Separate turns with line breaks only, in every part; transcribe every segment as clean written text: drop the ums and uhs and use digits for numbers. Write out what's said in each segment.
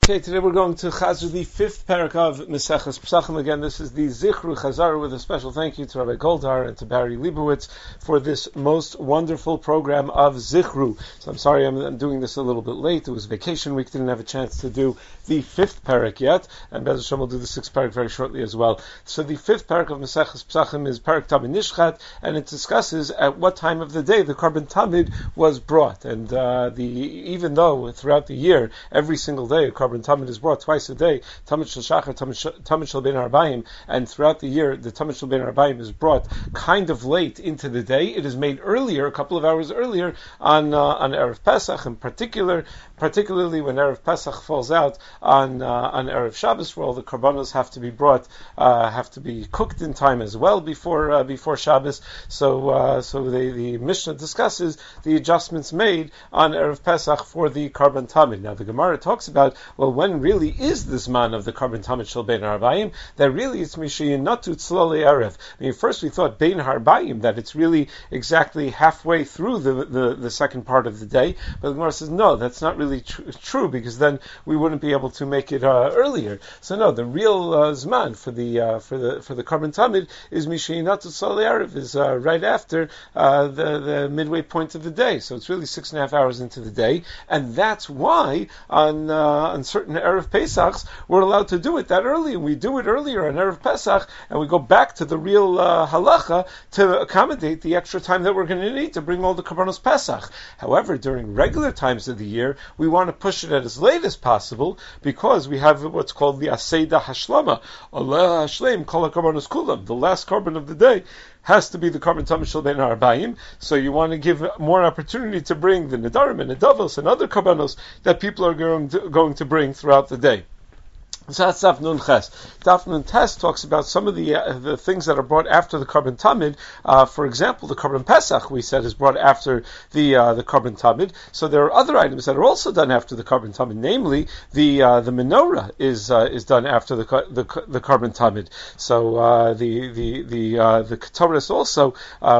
Okay, today we're going to Chazar, the fifth parak of Maseches Pesachim. Again, this is the Zichru Chazar with a special thank you to Rabbi Goldar and to Barry Leibowitz for this most wonderful program of Zichru. So I'm sorry I'm doing this a little bit late. It was vacation week, didn't have a chance to do the fifth parak yet, and Bez Hashem will do the sixth parak very shortly as well. So the fifth parak of Maseches Pesachim is Parak Tamid Nishchat, and it discusses at what time of the day the Korban Tamid was brought. And even though throughout the year, every single day, a Korban Tamid is brought twice a day, Tamid Shel Shachar, Tamid Shel Ben Arbayim, and throughout the year, the Tamid Shel Ben Arbayim is brought kind of late into the day. It is made earlier, a couple of hours earlier, on Erev Pesach, in particularly when Erev Pesach falls out on Erev Shabbos, where all the Korbanos have to be brought, have to be cooked in time as well before Shabbos. So the Mishnah discusses the adjustments made on Erev Pesach for the Korban Tamid. Now the Gemara talks about, well, when really is this man of the Korban Tamid Shel Bein Harbayim? That really it's Mishayinatu Tzloli Erev. I mean, first we thought Bein Harbayim, that it's really exactly halfway through the second part of the day, but the Gemara says no, that's not really true, because then we wouldn't be able to make it earlier. So no, the real Zman for the Korban Tamid is Mishayinatu Tzloli Erev, is right after the midway point of the day. So it's really 6.5 hours into the day, and that's why on certain Erev Pesachs we're allowed to do it that early, and we do it earlier on Erev Pesach, and we go back to the real halacha to accommodate the extra time that we're going to need to bring all the Korbanos Pesach. However, during regular times of the year, we want to push it as late as possible, because we have what's called the Aseda Hashlama, Allah Hashlem Kol HaKorbanos Kulam, the last Korban of the day has to be the Korban Tamid Shel Bein Harbayim. So you want to give more opportunity to bring the Nedarim and Nedavos and other Korbanos that people are going to bring throughout the day. So that's Daf Nun Ches. Daf Nun Tes talks about some of the things that are brought after the Korban Tamid. For example, the Korban Pesach, we said, is brought after the Korban Tamid. So there are other items that are also done after the Korban Tamid. Namely, the menorah is done after the Korban Tamid. So the Ketores also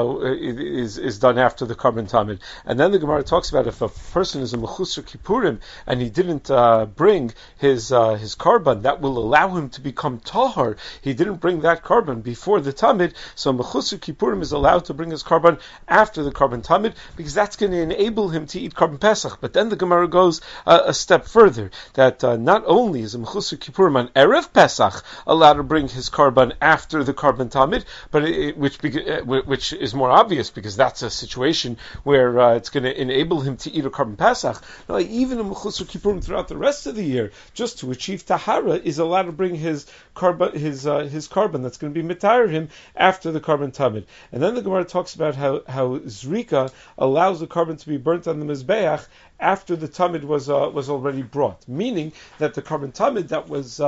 is done after the Korban Tamid. And then the Gemara talks about if a person is a Mechusar Kippurim and he didn't bring his Korban that will allow him to become tahar, he didn't bring that Korban before the Tamid, so Mechusar Kippurim is allowed to bring his Korban after the Korban Tamid, because that's going to enable him to eat Korban Pesach. But then the Gemara goes a step further, that not only is a Mechusar Kippurim on Erev Pesach allowed to bring his Korban after the Korban Tamid, but which is more obvious, because that's a situation where it's going to enable him to eat a Korban Pesach. Now, even a Mechusar Kippurim throughout the rest of the year, just to achieve Tahara, is allowed to bring his korban, his korban that's going to be mitayar him after the Korban Tamid. And then the Gemara talks about how Zrika allows the korban to be burnt on the Mizbeach after the Tamid was already brought, meaning that the Korban Tamid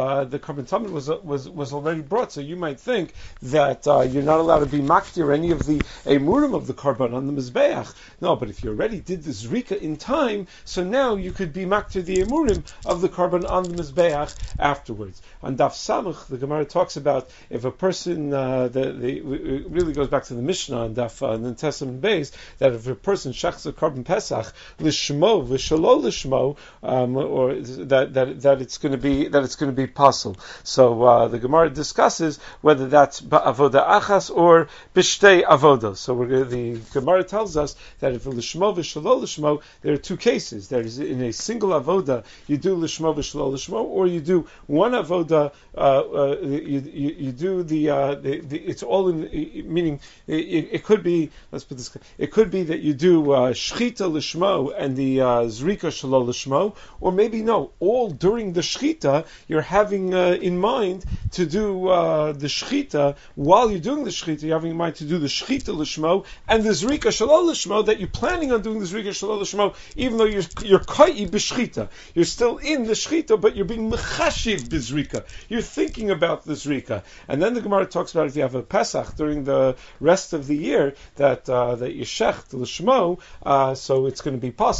was already brought. So you might think that you're not allowed to be maktir any of the emurim of the Korban on the Mizbeach. No, but if you already did the Zrika in time, so now you could be maktir the emurim of the Korban on the Mizbeach afterwards. On Daf Samach, the Gemara talks about if a person, it really goes back to the Mishnah on Daf Nentesim Beis, that if a person shechs a Korban Pesach lishmo v'shalo lishmo, or that it's going to be possible. So the Gemara discusses whether that's ba'avoda achas or b'shtei avodos. So the Gemara tells us that if lishmo v'shalo lishmo, there are two cases. There is in a single avoda you do lishmo v'shalo lishmo, or you do one avoda. You do the it's all in, meaning it could be, let's put this, it could be that you do shchita lishmo and the zrika shelo lishmo, or maybe no, all during the shchita you're having in mind to do the shchita. While you're doing the shchita, you're having in mind to do the shchita lishmo and the zrika shelo lishmo, that you're planning on doing the zrika shelo lishmo, even though you're kai b'shchita, you're still in the shchita, but you're being mechashiv b'zrika. You're thinking about the zrika. And then the Gemara talks about if you have a Pesach during the rest of the year that you shecht l'shmo, so it's going to be possible. But I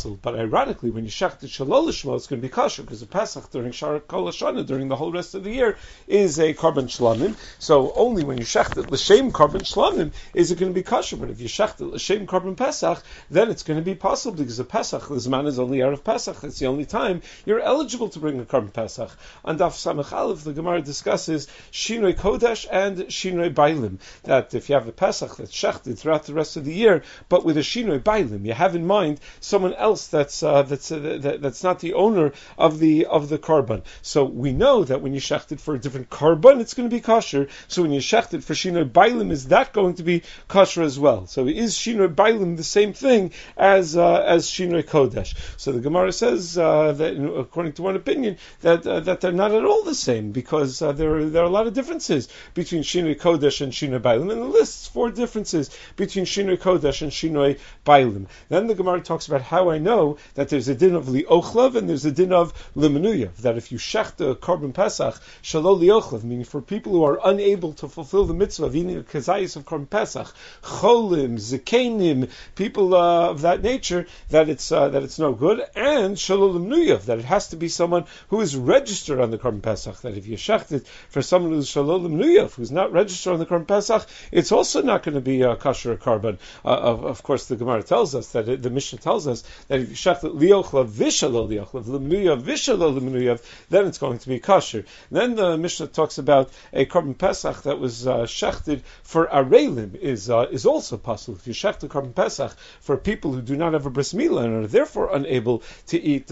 ironically, when you shechted shalol lishmo, it's going to be kosher because the Pesach during Shar Kol Hashana, during the whole rest of the year, is a korban shlamim. So only when you shechted l'shem korban shlamim is it going to be kosher. But if you shechted l'shem korban Pesach, then it's going to be possible because the Pesach, the Zman is only Erev Pesach. It's the only time you're eligible to bring a korban Pesach. On Daf Samach Aleph, the Gemara discusses Shinoi Kodesh and Shinoi Bailim. That if you have a Pesach that's shechted throughout the rest of the year, but with a Shinoi Bailim, you have in mind someone else that's not the owner of the korban. So we know that when you shechted for a different korban, it's going to be kosher. So when you shechted for Shinoi Bailim, is that going to be kosher as well? So is Shinoi Bailim the same thing as Shinoi Kodesh? So the Gemara says that according to one opinion that they're not at all the same because there are a lot of differences between Shinoi Kodesh and Shinoi Bailim, and the lists 4 differences between Shinoi Kodesh and Shinoi Bailim. Then the Gemara talks about how I know that there's a din of li'ochlav and there's a din of li'menuyav, that if you shech the korban Pesach shalol li'ochlav, meaning for people who are unable to fulfill the mitzvah of eating a kazayis of korban Pesach, cholim, zikenim, people of that nature, that it's no good, and shalol li'menuyav, that it has to be someone who is registered on the korban Pesach, that if you shecht it for someone who's shalol li'menuyav, who's not registered on the korban Pesach, it's also not going to be kosher korban. Of course, the Gemara tells us that the Mishnah tells us that if you shech it li'ochlav v'shalol li'ochlav, li'menuyav v'shalol li'menuyav, then it's going to be kosher. Then the Mishnah talks about a korban Pesach that was shechted for arelim is also possible. If you shecht the korban Pesach for people who do not have a bris milah and are therefore unable to eat,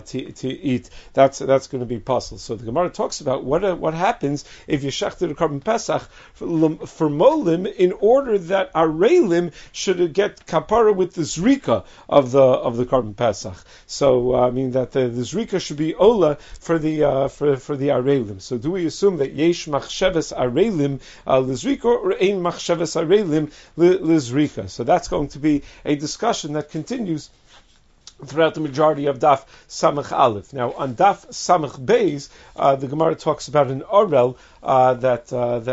that's going to be possible. So the Gemara talks about what happens if you shechted a korban Pesach for molim in order that arelim should get kapara with the zrika of the korban Pesach. So I mean that the zrika should be ola for the arelim. So do we assume that yesh machsheves arelim lizrika or ein machsheves arelim lizrika? So that's going to be a discussion that continues throughout the majority of Daf Samach Aleph. Now, on Daf Samach Beis, the Gemara talks about an orel that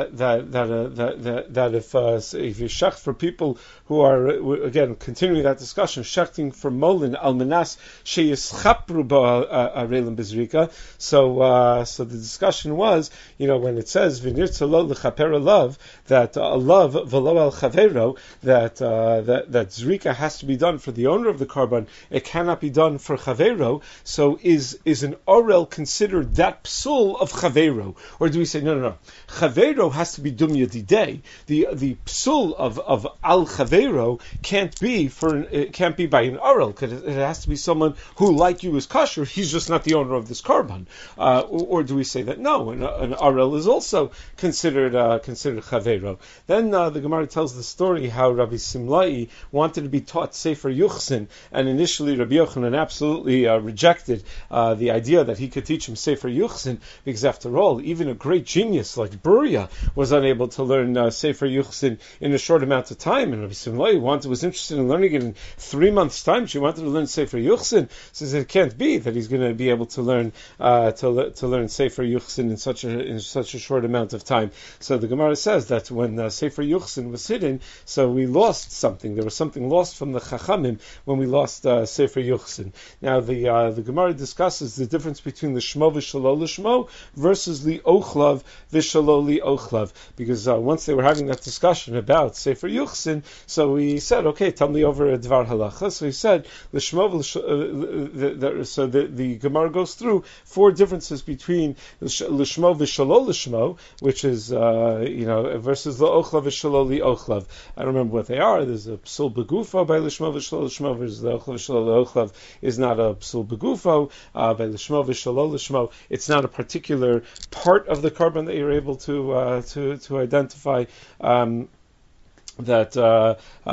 if you shecht for people who are, again, continuing that discussion, shechting for molin almanas sheyischapru ba'arelim bezrika. So the discussion was, when it says v'nirtza lo l'chaper alav, that alav v'lo al chavero, that zrika has to be done for the owner of the korban, it cannot be done for chavero. So is an orel considered that psul of chavero, or do we say no? Chavero has to be dum yadidei. The psul of al chavero can't be by an orel, because it has to be someone who, like you, is kosher. He's just not the owner of this korban. Or do we say that no, an orel is also considered chavero? Then the Gemara tells the story how Rabbi Simlai wanted to be taught Sefer Yuchsin, and initially Rabbi Yochanan absolutely rejected the idea that he could teach him Sefer Yuchsin, because after all, even a great genius like Beria was unable to learn Sefer Yuchsin in a short amount of time, and Rabbi Simlai was interested in learning it in 3 months' time. She wanted to learn Sefer Yuchsin. Says it can't be that he's going to be able to learn Sefer Yuchsin in such a short amount of time. So the Gemara says that when Sefer Yuchsin was hidden, so we lost something. There was something lost from the Chachamim when we lost Sefer Yuchsin. Now the Gemara discusses the difference between the Shmo v'Shalol Shmo versus the Ochlav v'Shalol Ochlav, because once they were having that discussion about Sefer Yuchsin, so we said, okay, tell me over a Dvar Halacha. So he said the Gemara goes through 4 differences between L'Shmo v'Shalol L'Shmo, which is versus the Ochlav v'Shalol Ochlav. I don't remember what they are. There's a psul begufo by L'Shmo v'Shalol L'Shmo versus the Ochlav v'Shalol Ochlav is not a psul begufo by L'Shmo v'Shalol L'Shmo. It's not a particular part of the korban that you're able to identify. Whereas the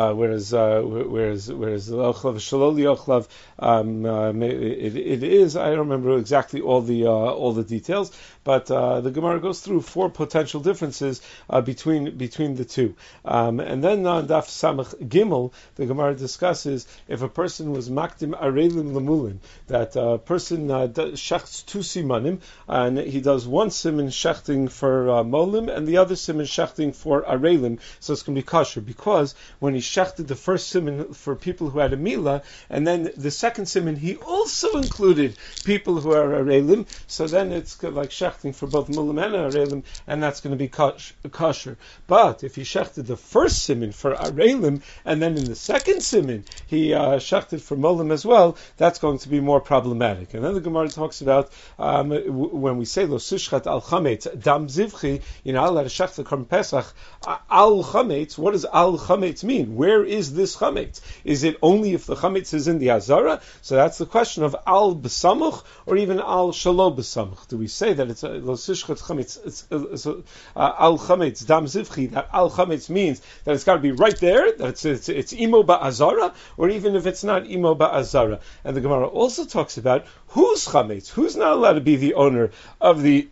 Ochlav Shaloli Ochlav, it is, I don't remember exactly all the details, but the Gemara goes through 4 potential differences between the two, and then on Daf Samach Gimel, the Gemara discusses if a person was makdim arelim lemulin, that a person shechts 2 simanim, and he does 1 siman shechting for molim and the other siman shechting for arelim, so it's going to be kosher. kosher, because when he shechted the first siman for people who had a milah, and then the second siman he also included people who are arelim, so then it's like shechting for both mulam and arelim, and that's going to be kosher. But if he shechted the first siman for arelim, and then in the second siman he shechted for mulam as well, that's going to be more problematic. And then the Gemara talks about when we say lo sushchat al chametz dam zivchi, you're not allowed to shech the korban pesach al chametz. What does al chametz mean? Where is this chametz? Is it only if the chametz is in the azara? So that's the question of al b'samuch or even al shalo b'samuch. Do we say that it's lo sushchat chametz? It's al chametz dam zivchi. That al chametz means that it's got to be right there. That it's imo ba'azara, or even if it's not imo ba'azara. And the Gemara also talks about who's chametz, who's not allowed to be the owner of the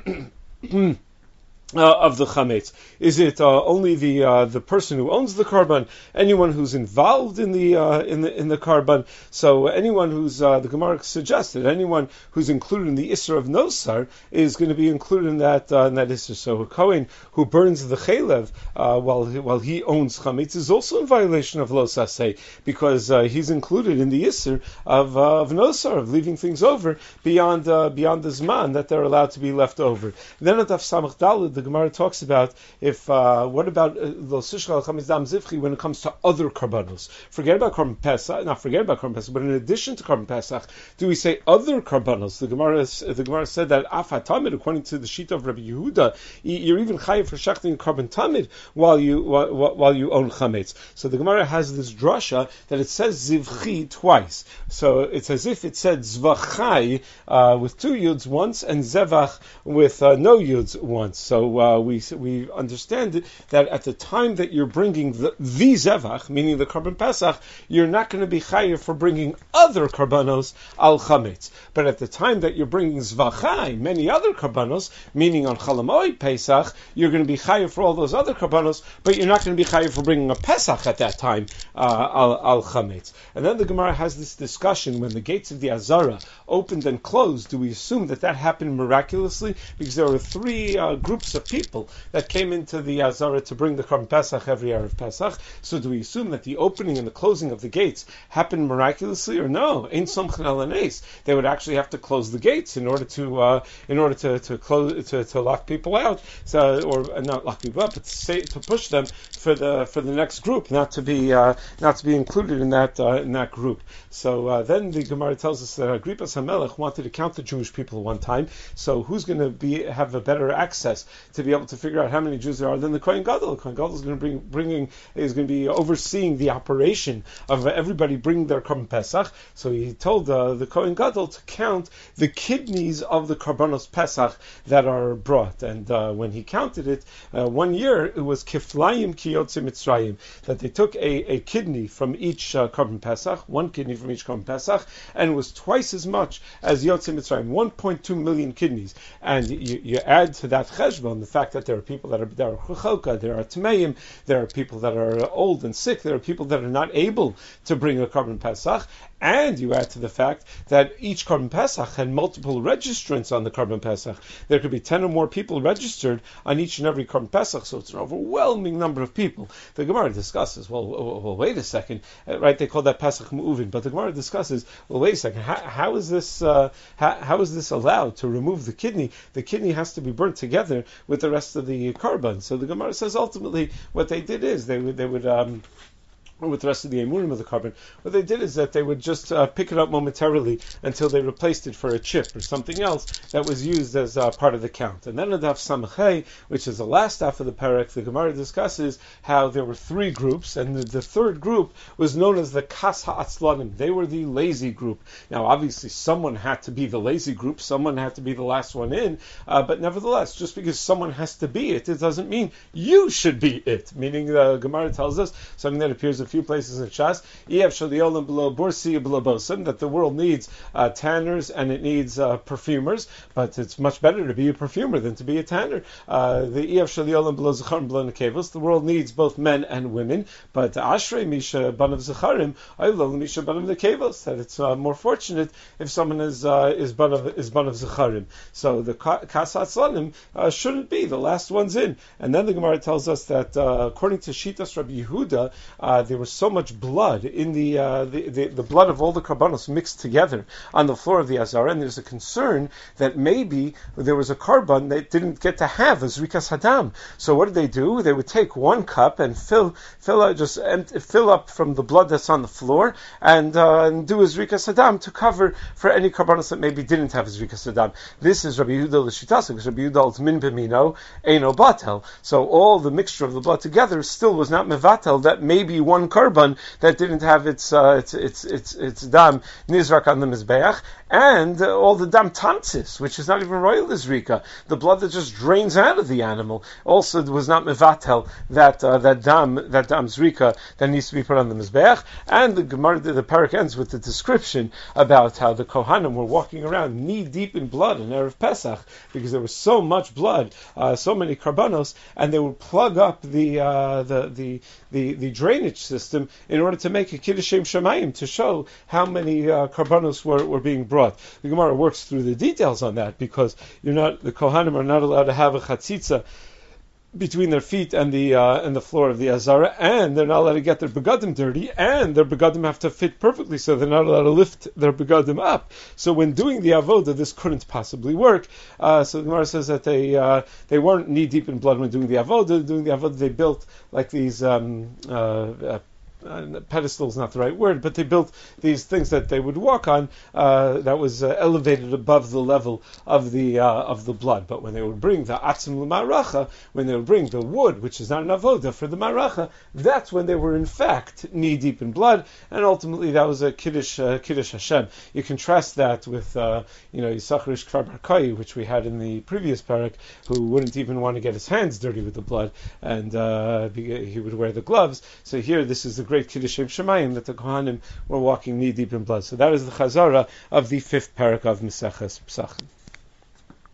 of the chametz. Is it only the person who owns the korban? Anyone who's involved in the korban? So anyone who's the Gemara suggested anyone who's included in the isser of nosar is going to be included in that isser. So a kohen who burns the chalev while he owns chametz is also in violation of lo saseh, because he's included in the isser of nosar, of leaving things over beyond the zman that they're allowed to be left over. And then at Daf Samach Daled, the Gemara talks about if what about lo sushchal chametz dam zivchi when it comes to other karbanos? Forget about korban pesach, but in addition to korban pesach, do we say other karbanos? The Gemara said that af hatamid, according to the sheet of Rabbi Yehuda, you're even chayiv for shechting korban tamid while you own chametz. So the Gemara has this drasha that it says zivchi twice. So it's as if it said zvachai with two yuds once and zevach with no yuds once. So we understand that at the time that you're bringing the zevach, meaning the korban pesach, you're not going to be chayiv for bringing other karbanos al chametz. But at the time that you're bringing zvachai, many other karbanos, meaning on chalamoid pesach, you're going to be chayiv for all those other karbanos, but you're not going to be chayiv for bringing a pesach at that time al chametz. And then the Gemara has this discussion when the gates of the Azara opened and closed. Do we assume that happened miraculously? Because there were three groups of people that came into the Azara to bring the Korban Pesach every Erev Pesach. So do we assume that the opening and the closing of the gates happened miraculously, or no? Ein somchen al hanes. They would actually have to close the gates in order to close to lock people out, or not lock people up, but to push them for the next group, not to be included in that group. So then the Gemara tells us that Agrippas HaMelech wanted to count the Jewish people at one time. So who's going to have a better access to be able to figure out how many Jews there are than the Kohen Gadol? The Kohen Gadol is going to be overseeing the operation of everybody bringing their Korban Pesach. So he told the Kohen Gadol to count the kidneys of the Karbanos Pesach that are brought. And when he counted it, 1 year it was Kiflayim Ki Yotzei Mitzrayim, that they took a kidney from each Korban Pesach, one kidney from each Korban Pesach, and it was twice as much as Yotzei Mitzrayim, 1.2 million kidneys. And you add to that cheshbon the fact that there are people that are chuchalka, there are tmeim, there are people that are old and sick, there are people that are not able to bring a Korban Pesach, and you add to the fact that each Korban Pesach had multiple registrants on the Korban Pesach. There could be 10 or more people registered on each and every Korban Pesach, so it's an overwhelming number of people. The Gemara discusses, well, wait a second, right? They call that Pesach Mu'uvin, but the Gemara discusses, well, wait a second, how is this allowed to remove the kidney? The kidney has to be burnt together with the rest of the Korban. So the Gemara says ultimately what they did is they would with the rest of the emurim of the korban, what they did is that they would just pick it up momentarily until they replaced it for a chip or something else that was used as part of the count. And then in Daf Samachay, which is the last half of the parak, the Gemara discusses how there were three groups, and the third group was known as the Kas HaAtzlanim. They were the lazy group. Now, obviously, someone had to be the lazy group, someone had to be the last one in, but nevertheless, just because someone has to be it, it doesn't mean you should be it. Meaning, the Gemara tells us something that appears in few places in Shas, that the world needs tanners and it needs perfumers, but it's much better to be a perfumer than to be a tanner. The world needs both men and women, but Ashrei Misha Banav Zecharim, Aylol Misha Banav Nekevos, that it's more fortunate if someone is Banav Zecharim. So the Kasat Slanim shouldn't be the last ones in. And then the Gemara tells us that according to Shitas Rabbi Yehuda, there was so much blood in the blood of all the karbanos mixed together on the floor of the Azara, and there's a concern that maybe there was a karban that didn't get to have a Zrikas Hadam. So what did they do? They would take one cup and fill up from the blood that's on the floor and do a Zrikas Hadam to cover for any karbanos that maybe didn't have a Zrikas Hadam. This is Rabbi Yehuda l'shitasa, because Rabbi Yehuda holds min b'mino eino batel. So all the mixture of the blood together still was not mevatel that maybe one karban that didn't have its dam nizrak on the mizbeach, and all the dam tantzis, which is not even royal izrika, the blood that just drains out of the animal, also was not mevatel that dam zrika that needs to be put on the mizbeach. And the Gemara, the parak ends with the description about how the Kohanim were walking around knee deep in blood in Erev Pesach because there was so much blood, so many karbanos, and they would plug up the drainage system in order to make a kiddushem shamayim to show how many karbanos were being brought. The Gemara works through the details on that because the Kohanim are not allowed to have a chatzitza between their feet and the floor of the Azara, and they're not allowed to get their begadim dirty, and their begadim have to fit perfectly, so they're not allowed to lift their begadim up. So when doing the avoda, this couldn't possibly work. So the Gemara says that they weren't knee deep in blood when doing the avoda. Doing the avoda, they built like these pedestal is not the right word, but they built these things that they would walk on that was elevated above the level of the blood. But when they would bring the atzim l'maracha, when they would bring the wood, which is not an avoda for the maracha, that's when they were in fact knee deep in blood, and ultimately that was a kiddush Hashem. You contrast that with Yisachar Kfar Bar Kai, which we had in the previous parak, who wouldn't even want to get his hands dirty with the blood, and he would wear the gloves. So here, this is the great Kiddushem Shemayim that the Kohanim were walking knee deep in blood. So that is the Chazara of the 5th parak of Maseches Pesachim.